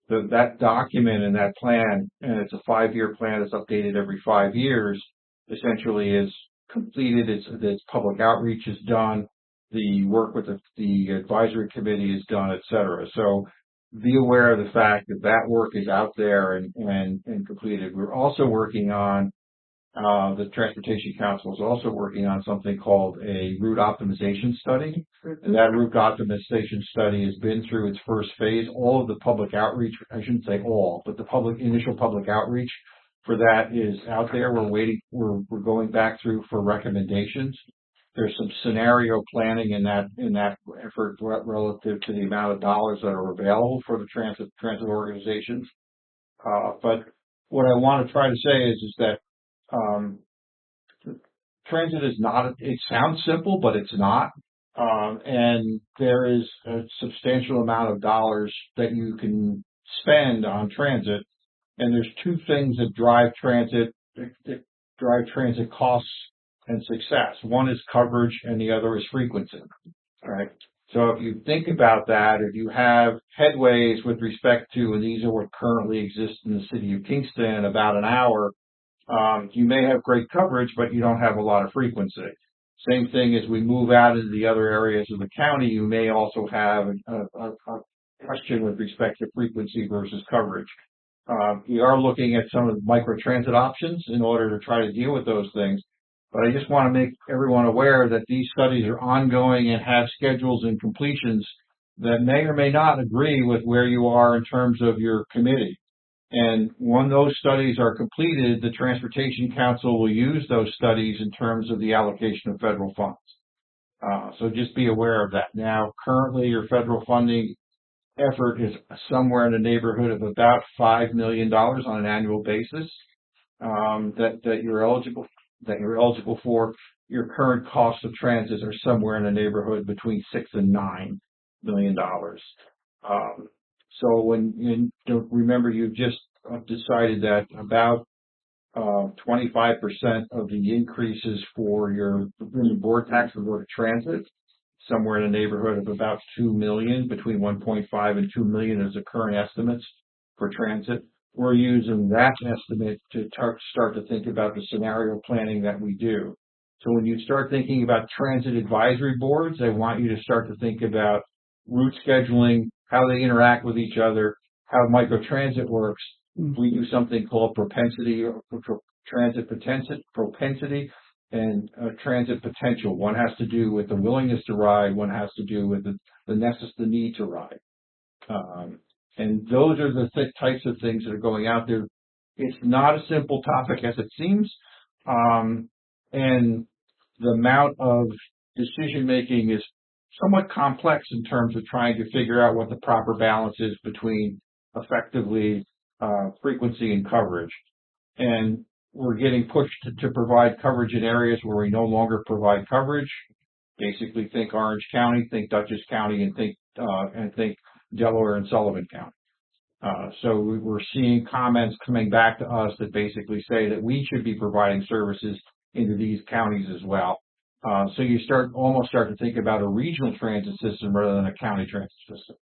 the, that document and that plan, and it's a five-year plan that's updated every five years, essentially is completed. It's, its public outreach is done. The work with the, the advisory committee is done, et cetera. So be aware of the fact that that work is out there and, and, and completed. We're also working on, uh, the Transportation Council is also working on something called a route optimization study. And that route optimization study has been through its first phase. All of the public outreach, I shouldn't say all, but the public, initial public outreach for that is out there. We're waiting, we're, we're going back through for recommendations. There's some scenario planning in that, in that effort relative to the amount of dollars that are available for the transit, transit organizations. Uh, but what I want to try to say is, is that, um, transit is not, it sounds simple, but it's not. Um, and there is a substantial amount of dollars that you can spend on transit. And there's two things that drive transit, that drive transit costs and success. One is coverage and the other is frequency. All right. So if you think about that, if you have headways with respect to, and these are what currently exist in the city of Kingston, about an hour, um, you may have great coverage, but you don't have a lot of frequency. Same thing as we move out into the other areas of the county, you may also have a, a, a question with respect to frequency versus coverage. Um, we are looking at some of the microtransit options in order to try to deal with those things. But I just want to make everyone aware that these studies are ongoing and have schedules and completions that may or may not agree with where you are in terms of your committee. And when those studies are completed, the Transportation Council will use those studies in terms of the allocation of federal funds. Uh, so just be aware of that. Now, currently your federal funding effort is somewhere in the neighborhood of about five million dollars on an annual basis, um, that, that you're eligible, that you're eligible for. Your current costs of transit are somewhere in the neighborhood between six and nine million dollars. Um, so when you don't remember, you've just decided that about uh, twenty-five percent of the increases for your board tax will go to transit, somewhere in the neighborhood of about two million, between one point five and two million is the current estimates for transit. We're using that estimate to tar- start to think about the scenario planning that we do. So when you start thinking about transit advisory boards, I want you to start to think about route scheduling, how they interact with each other, how microtransit works. We do something called propensity, or transit propensity, and uh, transit potential. One has to do with the willingness to ride. One has to do with the, the necess- the need to ride. Um, and those are the th- types of things that are going out there. It's not a simple topic as it seems. Um, and the amount of decision making is somewhat complex in terms of trying to figure out what the proper balance is between effectively uh, frequency and coverage. And we're getting pushed to, to provide coverage in areas where we no longer provide coverage. Basically, think Orange County, think Dutchess County, and think uh, and think Delaware and Sullivan County. Uh, so we, we're seeing comments coming back to us that basically say that we should be providing services into these counties as well. Uh, so you start almost start to think about a regional transit system rather than a county transit system.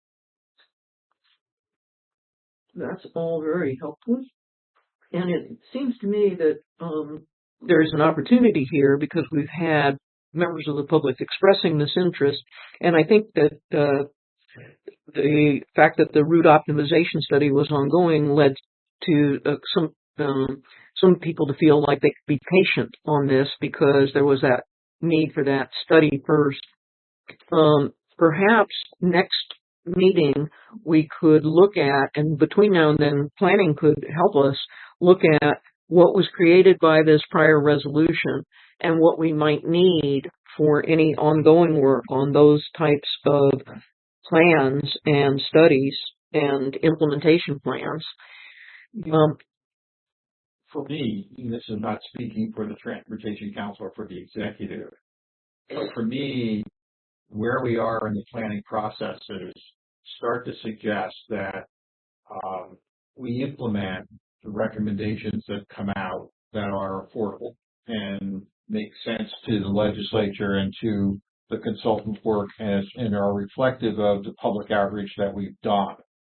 That's all very helpful. And it seems to me that um, there's an opportunity here because we've had members of the public expressing this interest. And I think that uh, the fact that the route optimization study was ongoing led to uh, some um, some people to feel like they could be patient on this because there was that need for that study first. Um, perhaps next meeting we could look at, and between now and then planning could help us look at what was created by this prior resolution and what we might need for any ongoing work on those types of plans and studies and implementation plans. Um, For me, and this is not speaking for the Transportation Council or for the executive, but for me, where we are in the planning process is start to suggest that um, we implement the recommendations that come out that are affordable and make sense to the legislature and to the consultant work as, and are reflective of the public outreach that we've done.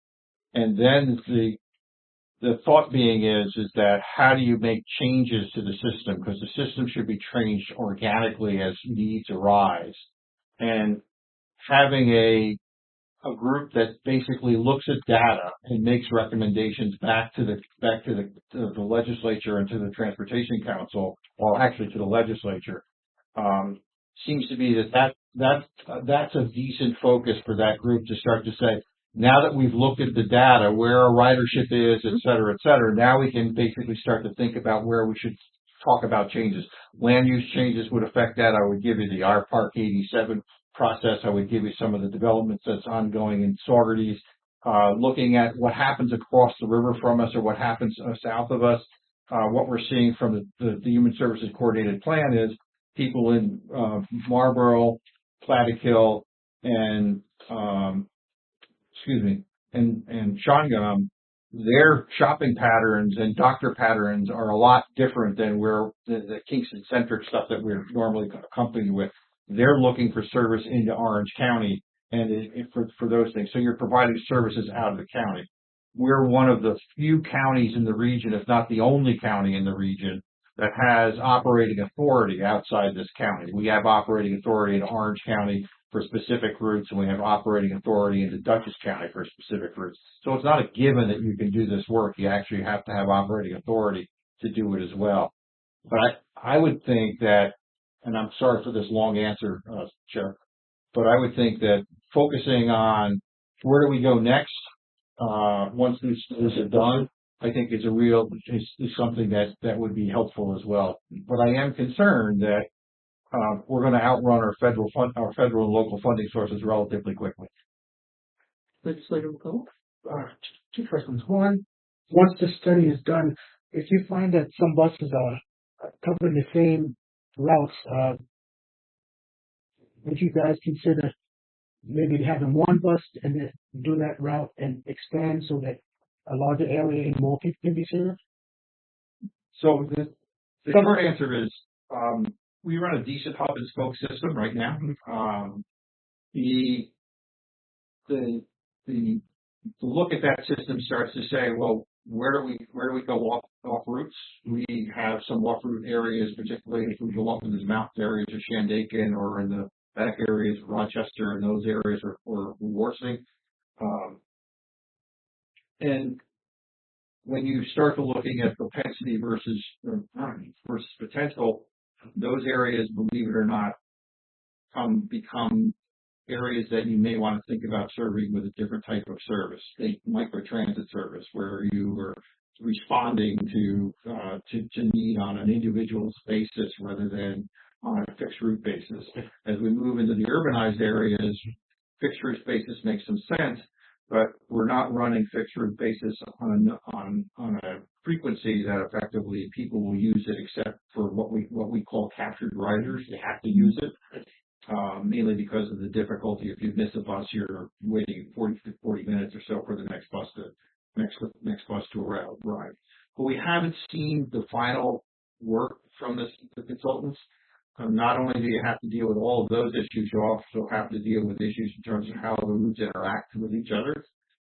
And then the the thought being is is that how do you make changes to the system? Because the system should be changed organically as needs arise. And having a a group that basically looks at data and makes recommendations back to the back to the to the legislature and to the Transportation Council, or actually to the legislature, um, seems to be that that that uh, that's a decent focus for that group to start to say, now that we've looked at the data, where our ridership is, et cetera, et cetera, now we can basically start to think about where we should talk about changes. Land use changes would affect that. I would give you the R Park eighty-seven process. I would give you some of the developments that's ongoing in Saugerties, uh, looking at what happens across the river from us or what happens uh, south of us. Uh, what we're seeing from the, the, the Human Services Coordinated Plan is people in uh, Marlboro, Plattekill, and um, excuse me, and and Shongum, their shopping patterns and doctor patterns are a lot different than where the, the Kingston centric stuff that we're normally accompanied with. They're looking for service into Orange County and it, it, for for those things. So you're providing services out of the county. We're one of the few counties in the region, if not the only county in the region, that has operating authority outside this county. We have operating authority in Orange County for specific routes, and we have operating authority into Dutchess County for specific routes. So it's not a given that you can do this work. You actually have to have operating authority to do it as well. But I, I would think that, and I'm sorry for this long answer, uh, Chair, but I would think that focusing on where do we go next, uh, once these studies are done, I think is a real, is, is something that, that would be helpful as well. But I am concerned that Uh, we're going to outrun our federal fund, our federal and local funding sources relatively quickly. Legislator McCullough? Uh, two questions. One, once the study is done, if you find that some buses are covering the same routes, uh, would you guys consider maybe having one bus and then do that route and expand so that a larger area and more people can be served? So the, the short answer is, um, we run a decent hub and spoke system right now. Um, the, the, the, the look at that system starts to say, well, where do we, where do we go off, off routes? We have some off route areas, particularly if we go up in the mountain areas of Shandaken or in the back areas of Rochester and those areas or, or Warsing. Um, and when you start to looking at propensity versus, or, versus potential, those areas, believe it or not, come become areas that you may want to think about serving with a different type of service, a microtransit service, where you are responding to, uh, to to need on an individual basis rather than on a fixed route basis. As we move into the urbanized areas, fixed route basis makes some sense, but we're not running fixed route basis on on on a frequency that effectively people will use it, except for what we what we call captured riders. They have to use it, um, mainly because of the difficulty. If you miss a bus, you're waiting forty, forty minutes or so for the next bus to next next bus to arrive. But we haven't seen the final work from this, the consultants. Um, not only do you have to deal with all of those issues, you also have to deal with issues in terms of how the routes interact with each other.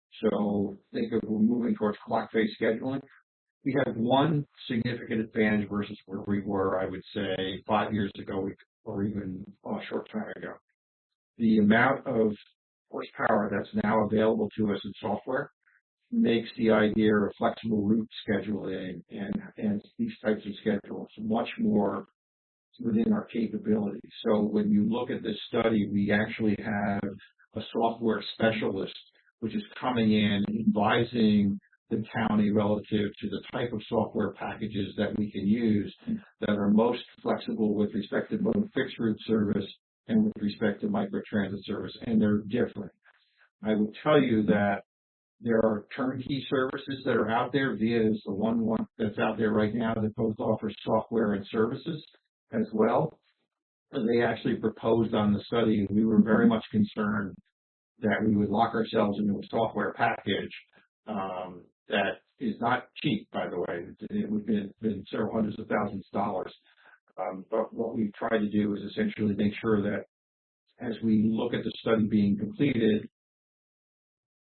So think of we're moving towards clock-based scheduling. We have one significant advantage versus where we were, I would say, five years ago or even a short time ago. The amount of horsepower that's now available to us in software makes the idea of flexible route scheduling and, and these types of schedules much more within our capabilities. So when you look at this study, we actually have a software specialist which is coming in advising the county relative to the type of software packages that we can use that are most flexible with respect to both fixed route service and with respect to microtransit service, and they're different. I will tell you that there are turnkey services that are out there. Via is the one, one that's out there right now that both offers software and services as well. And they actually proposed on the study, we were very much concerned that we would lock ourselves into a software package um, that is not cheap, by the way. It would have been several hundreds of thousands of dollars. Um, but what we tried to do is essentially make sure that as we look at the study being completed,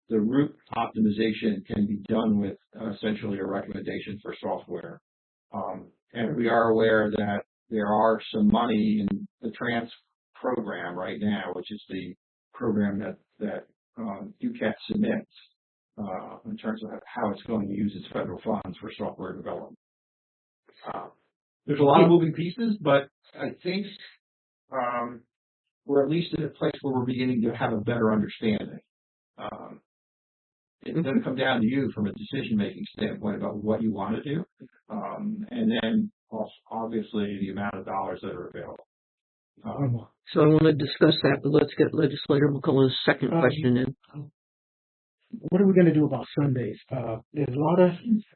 the route optimization can be done with uh, essentially a recommendation for software. Um, and we are aware that there are some money in the trans program right now, which is the program that, that um, U C A T submits uh, in terms of how it's going to use its federal funds for software development. Uh, there's a lot of moving pieces, but I think um, we're at least in a place where we're beginning to have a better understanding. Um, it's going to come down to you from a decision-making standpoint about what you want to do, um, and then also, obviously the amount of dollars that are available. Um, So I want to discuss that, but let's get Legislator McCullough's second Um, question in. What are we going to do about Sundays? Uh, there's a lot of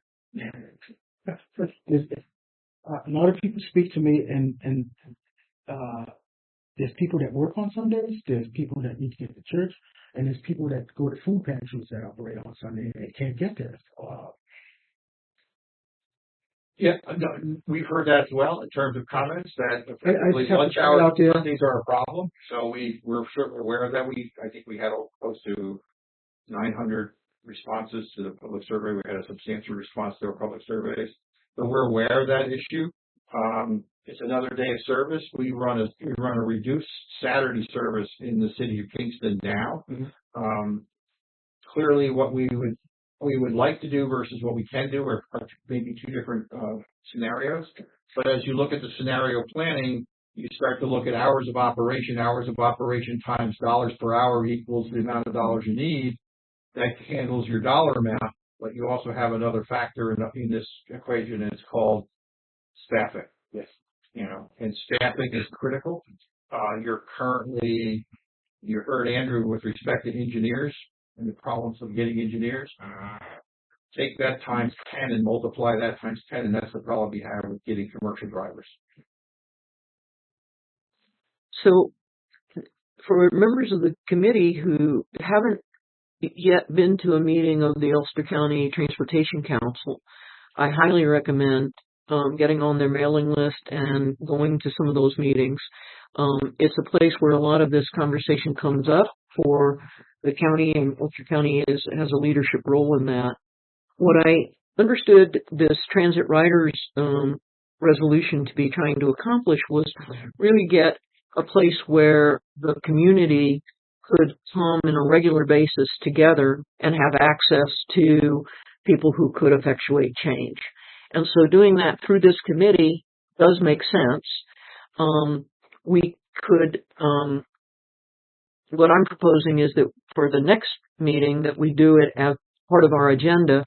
there's, uh, a lot of people speak to me, and and uh, there's people that work on Sundays. There's people that need to get to church, and there's people that go to food pantries that operate on Sunday and they can't get there. Uh, Yeah, no, we've heard that as well in terms of comments that I effectively just have to lunch throw it hours out there. Sundays are a problem. So we we're certainly aware of that. We I think we had close to nine hundred responses to the public survey. We had a substantial response to our public surveys. So we're aware of that issue. Um, it's another day of service. We run a we run a reduced Saturday service in the city of Kingston now. Mhm. Um, clearly, what we would we would like to do versus what we can do are maybe two different uh, scenarios. But as you look at the scenario planning, you start to look at hours of operation. Hours of operation times dollars per hour equals the amount of dollars you need. That handles your dollar amount. But you also have another factor in, in this equation, and it's called staffing. Yes. You know, and staffing is critical. Uh, you're currently, you heard Andrew with respect to engineers and the problems of getting engineers. Take that times ten and multiply that times ten, and that's the problem we have with getting commercial drivers. So for members of the committee who haven't yet been to a meeting of the Ulster County Transportation Council, I highly recommend um, getting on their mailing list and going to some of those meetings. Um, it's a place where a lot of this conversation comes up for the county, and Ulster County is, has a leadership role in that. What I understood this transit riders um, resolution to be trying to accomplish was really get a place where the community could come on a regular basis together and have access to people who could effectuate change. And so doing that through this committee does make sense. Um, we could, um, what I'm proposing is that for the next meeting that we do it as part of our agenda,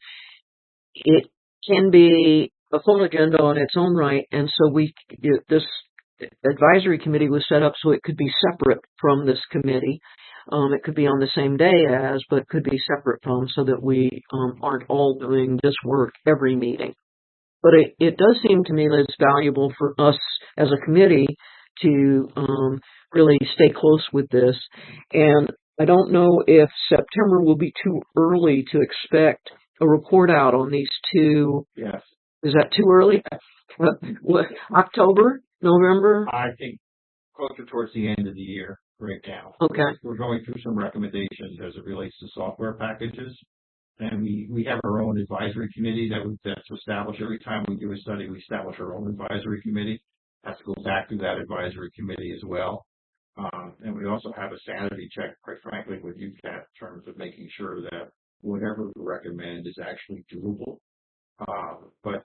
it can be a full agenda on its own right. And so we, this advisory committee was set up so it could be separate from this committee. Um, it could be on the same day as, but could be separate from, so that we um, aren't all doing this work every meeting. But it, it does seem to me that it's valuable for us as a committee to um, really stay close with this. And I don't know if September will be too early to expect a report out on these two. Yes. Is that too early? What, what, October? November? I think closer towards the end of the year right now. Okay. We're going through some recommendations as it relates to software packages. And we, we have our own advisory committee that we, that's established every time we do a study. We establish our own advisory committee. Has to go back to that advisory committee as well. Um, and we also have a sanity check, quite frankly, with U C A T in terms of making sure that whatever we recommend is actually doable. Uh, but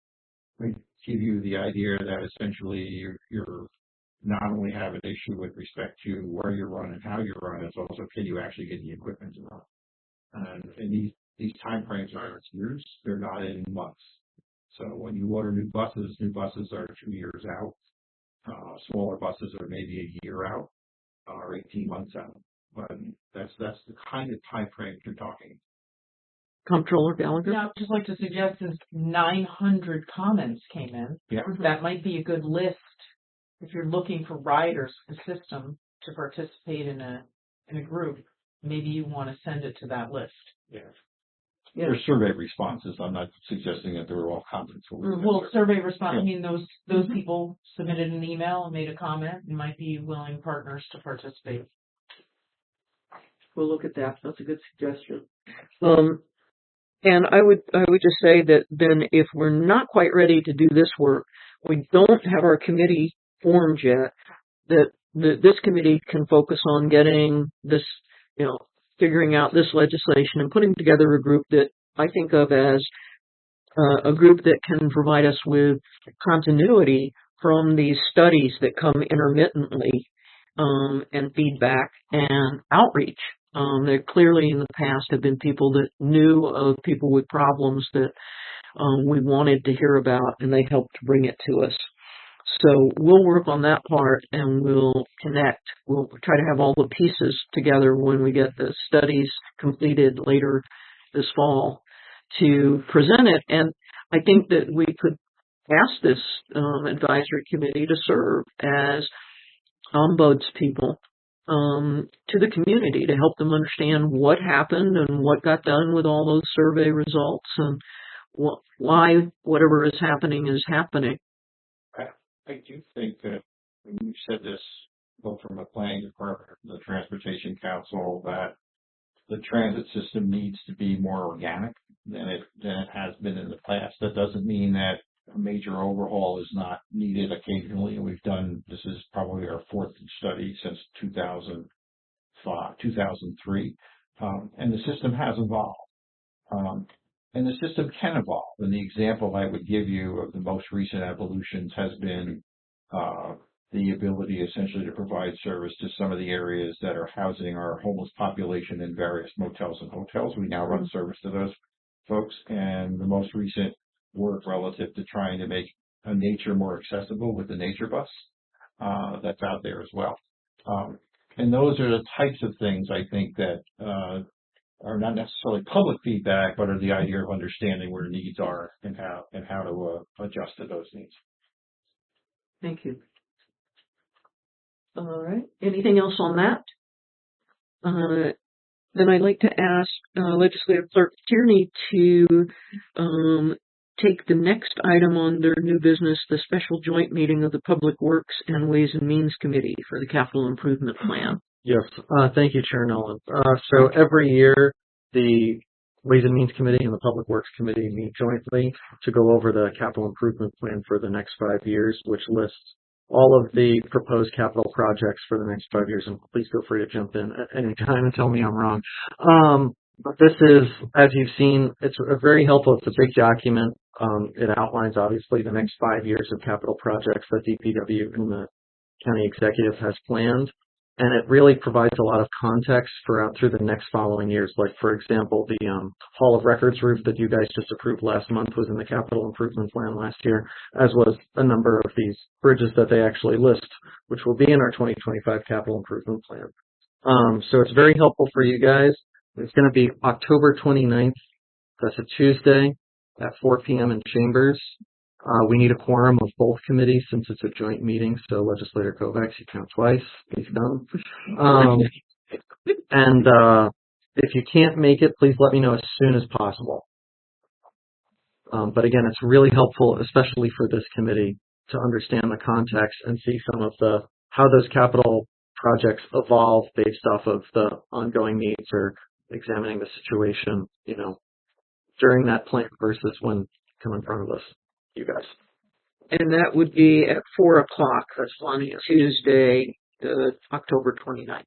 we give you the idea that essentially you're, you're not only have an issue with respect to where you run and how you run, it's also can you actually get the equipment to run. And, and these, these time frames are years, they're not in months. So when you order new buses, new buses are two years out. Uh, smaller buses are maybe a year out uh, or eighteen months out. But that's that's the kind of time frame you're talking. Comptroller Gallagher? Now, I'd just like to suggest since nine hundred comments came in, Yeah. that might be a good list if you're looking for riders for the system to participate in a in a group. Maybe you want to send it to that list. Yeah. There's survey responses. I'm not suggesting that they were all comments. Well, survey response, I Yeah. mean, those, those people submitted an email and made a comment and might be willing partners to participate. we'll look at that. That's a good suggestion. Um, and I would, I would just say that then if we're not quite ready to do this work, we don't have our committee formed yet, that the, this committee can focus on getting this, you know, figuring out this legislation and putting together a group that I think of as uh, a group that can provide us with continuity from these studies that come intermittently, um, and feedback and outreach. Um, there clearly in the past have been people that knew of people with problems that um, we wanted to hear about, and they helped bring it to us. So we'll work on that part, and we'll connect. We'll try to have all the pieces together when we get the studies completed later this fall to present it. And I think that we could ask this um, advisory committee to serve as ombuds people um, to the community to help them understand what happened and what got done with all those survey results and wh- why whatever is happening is happening. I, I do think that you said this both from a planning department, the transportation council, that the transit system needs to be more organic than it than it has been in the past. That doesn't mean that a major overhaul is not needed occasionally. We've done, this is probably our fourth study since two thousand five, two thousand three, um, and the system has evolved. Um, and the system can evolve. And the example I would give you of the most recent evolutions has been uh, the ability essentially to provide service to some of the areas that are housing our homeless population in various motels and hotels. We now run service to those folks, and the most recent work relative to trying to make a nature more accessible with the nature bus uh, that's out there as well. Um, and those are the types of things I think that uh, are not necessarily public feedback, but are the idea of understanding where needs are and how and how to uh, adjust to those needs. Thank you. All right. Anything else on that? Uh, then I'd like to ask uh, Legislative Clerk Tierney to um, take the next item on their new business, the special joint meeting of the Public Works and Ways and Means Committee for the Capital Improvement Plan. Yes, uh, thank you, Chair Nolan. Uh, so every year, the Ways and Means Committee and the Public Works Committee meet jointly to go over the capital improvement plan for the next five years, which lists all of the proposed capital projects for the next five years. And please feel free to jump in at any time and tell me I'm wrong. Um, but this is, as you've seen, it's a very helpful. It's a big document. Um, it outlines, obviously, the next five years of capital projects that D P W and the county executive has planned. And it really provides a lot of context for out through the next following years. Like, for example, the um, Hall of Records roof that you guys just approved last month was in the capital improvement plan last year, as was a number of these bridges that they actually list, which will be in our twenty twenty-five capital improvement plan. Um, so it's very helpful for you guys. It's going to be October twenty-ninth. That's a Tuesday at four p.m. in Chambers. Uh, we need a quorum of both committees since it's a joint meeting. So Legislator Kovacs, you count twice. He's done. Um, and uh, if you can't make it, please let me know as soon as possible. Um, but again, it's really helpful, especially for this committee, to understand the context and see some of the how those capital projects evolve based off of the ongoing needs or examining the situation, you know, during that plan versus when come in front of us. You guys. And that would be at four o'clock. That's on Tuesday, uh, October twenty-ninth.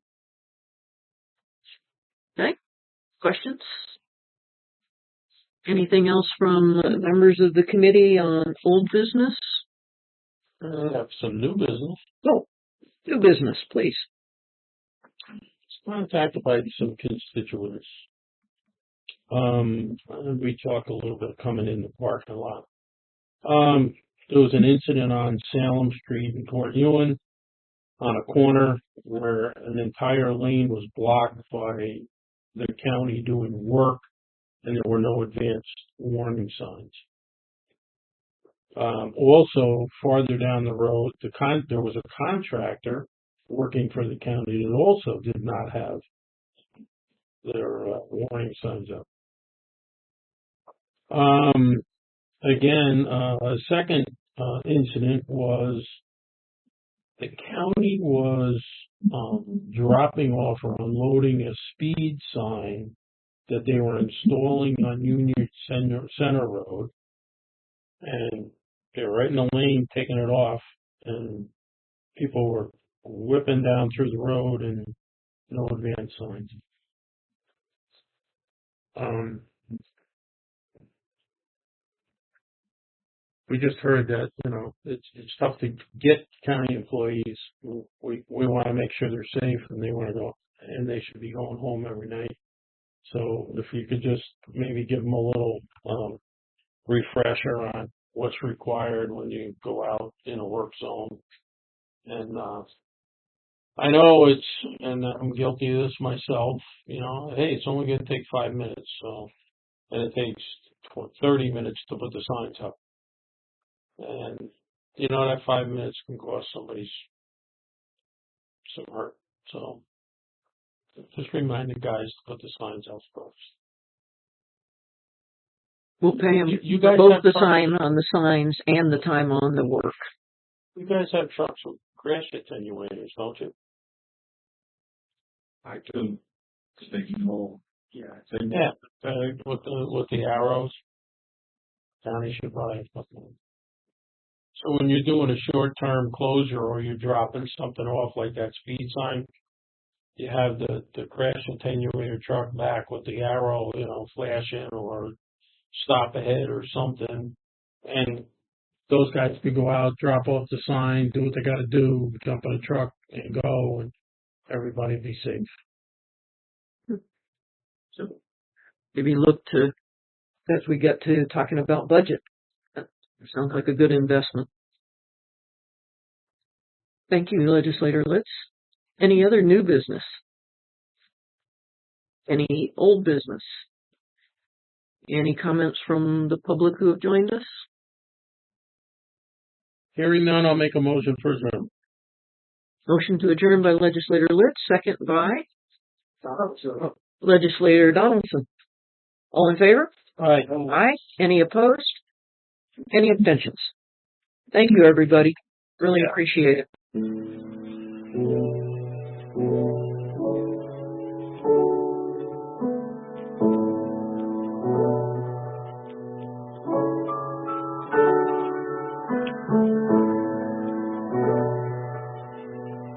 Okay. Questions? Anything else from uh, members of the committee on old business? Uh, have some new business. Oh, new business, please. Contacted by some constituents. Um, we talk a little bit coming in the parking lot. Um, there was an incident on Salem Street in Port Ewan on a corner where an entire lane was blocked by the county doing work, and there were no advanced warning signs. Um, also, farther down the road, the con- there was a contractor working for the county that also did not have their uh, warning signs up. Um, Again, uh, a second uh, incident was the county was um, dropping off or unloading a speed sign that they were installing on Union Center, Center Road, and they were right in the lane taking it off, and people were whipping down through the road and no advance signs. Um, we just heard that, you know, it's it's tough to get county employees. We we want to make sure they're safe and they want to go, and they should be going home every night. So if you could just maybe give them a little um, refresher on what's required when you go out in a work zone. And uh, I know it's, and I'm guilty of this myself, you know, hey, it's only going to take five minutes. So, and it takes thirty minutes to put the signs up. And, you know, that five minutes can cost somebody some hurt. So just remind the guys to put the signs out first. We'll pay them You, you guys both have the trucks, sign on the signs and the time on the work. you guys have trucks with crash attenuators, don't you? I do. Thinking whole. Yeah. I think Yeah, uh, with the with the arrows. County should probably have put them. So when you're doing a short-term closure or you're dropping something off like that speed sign, you have the, the crash attenuator truck back with the arrow, you know, flashing or stop ahead or something. And those guys can go out, drop off the sign, do what they got to do, jump in a truck and go, and everybody be safe. So maybe look to, as we get to talking about budget, that sounds like a good investment. Thank you, Legislator Litz. Any other new business? Any old business? Any comments from the public who have joined us? Hearing none, I'll make a motion for adjournment. Motion to adjourn by Legislator Litz, second by Legislator Donaldson. All in favor? Aye. Aye. Any opposed? Any abstentions? Thank you, everybody. Really appreciate it.